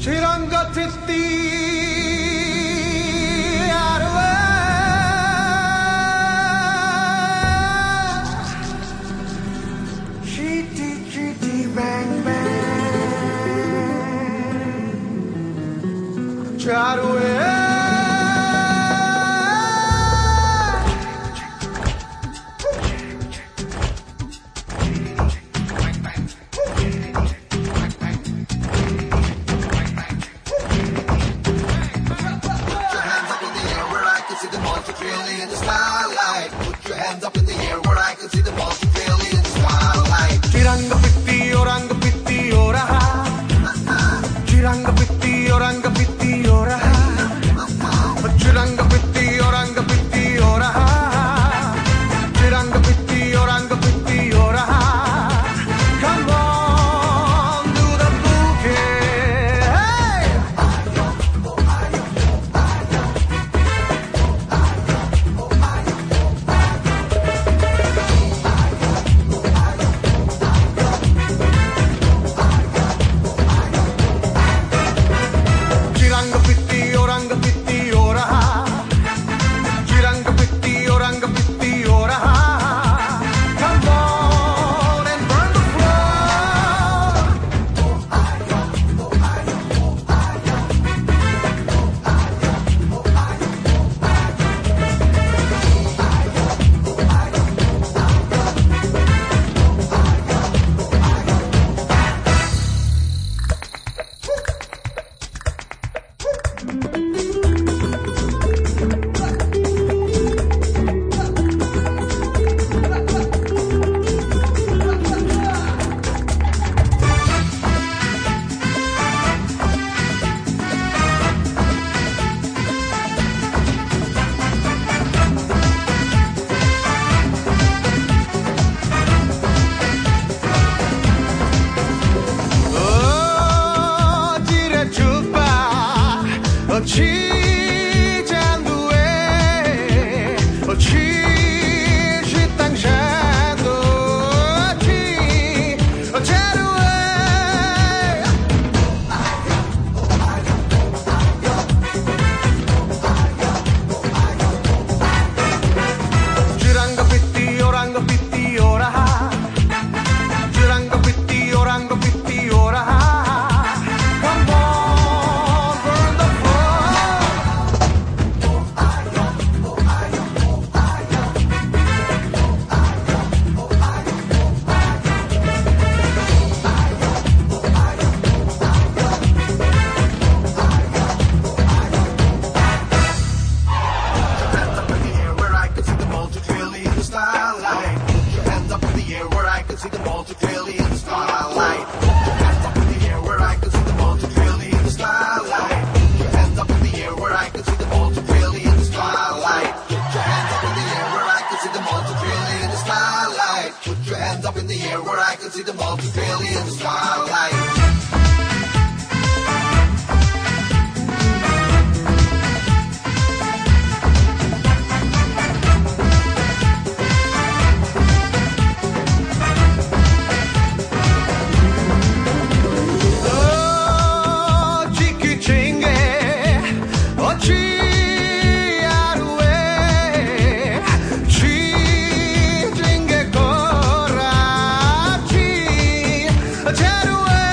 Chirangatitti arwe chiti chiti bang bang charwe in the starlight. Put your hands up in the air where I can see them all so clearly in the starlight. Chiranga pitti o raha. Chiranga pitti o raha. Chiranga pitti o raha. Chiranga pitti o raha. Come on, do the bouquet. Hey! Chiranga pitti o raha. Chiranga pitti o raha. Come on and burn the floor. Chi Jandue, chi Jitangendo, chi Jerue. Chiranga pitti o raha. Chiranga pitti o raha. Come on, burn the starlight. Put your hands up in the air where I can see them all too clearly in the starlight. Put your hands up in the air where I can see them all too clearly in the starlight. Put your hands up in the air where I can see them all too clearly in the starlight. Put your hands up in the air where I can see them all too clearly in the starlight. Put your hands up in the air where I can see them all too clearly in the starlight. Away.